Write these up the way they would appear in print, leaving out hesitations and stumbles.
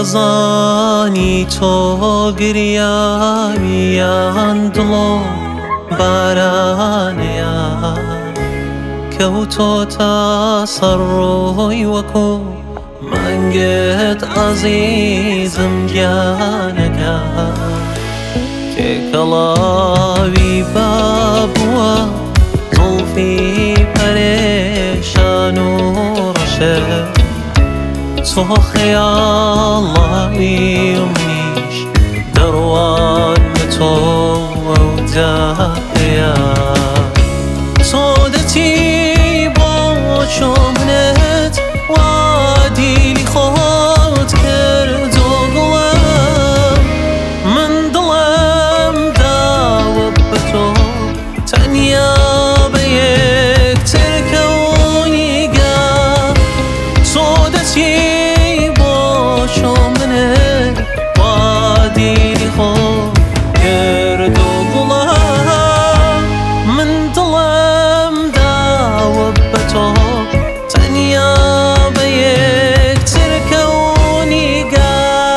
دەزانی تۆ گریاویان دڵۆ بارانەیە کەوتۆتە سەر ڕۆی وەکو مانگت عەزیزم گیانەکە تێکەڵاوی بابووە زوڵفی پەرێشان و ڕەشت تۆ خەیاڵاوی منیش دەڕوان بە تۆ ئەو جاهەیە تۆ دەچی بۆ چۆمنت وا دیلی خۆت کردۆ گوڵم من دڵم داوە بە تۆ تەنیا بە یەکتر کەونیگە تۆ دەچی بۆ چۆمنت وا دیلی خۆت کردۆ گوڵم من دڵم داوە بە تۆ تەنیا بە یەکتر کەونیگە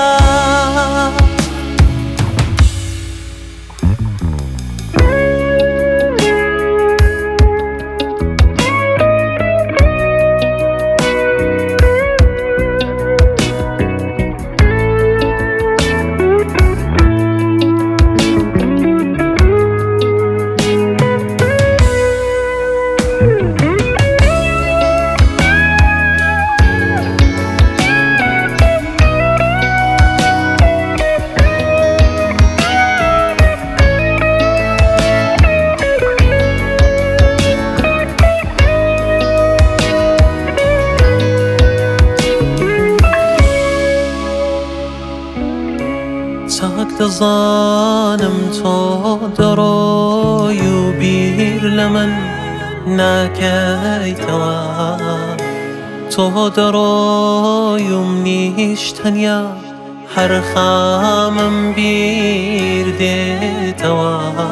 چاک دەزانم تۆ دەڕۆی و بیر لە من ناکەیتەوە تۆ دەڕۆی و منیش تەنیا هەر خامم بیر دێتەوە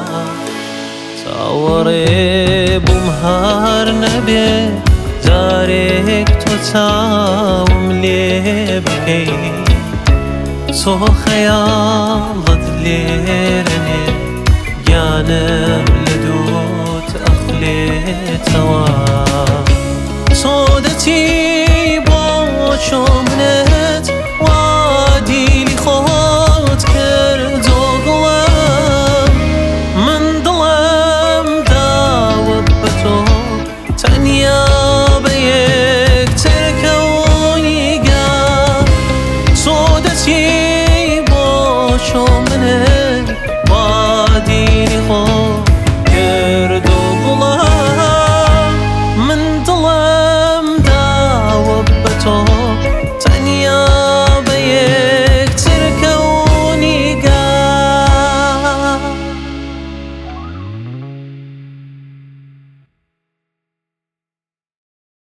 چاوەڕێ بووم هەر نەبێ جارێک تۆ چاوم لێ بکەی تۆ خەیاڵت لێرەنێ گیانم لە دووت ئەخلێتەوە تۆ دەچی بۆ چۆمنت وا دیلی خۆت کردۆ گوڵم من دڵم داوە بە تۆ تەنیا بە یەکتر کەونیگە تۆ دەچی بۆ چۆم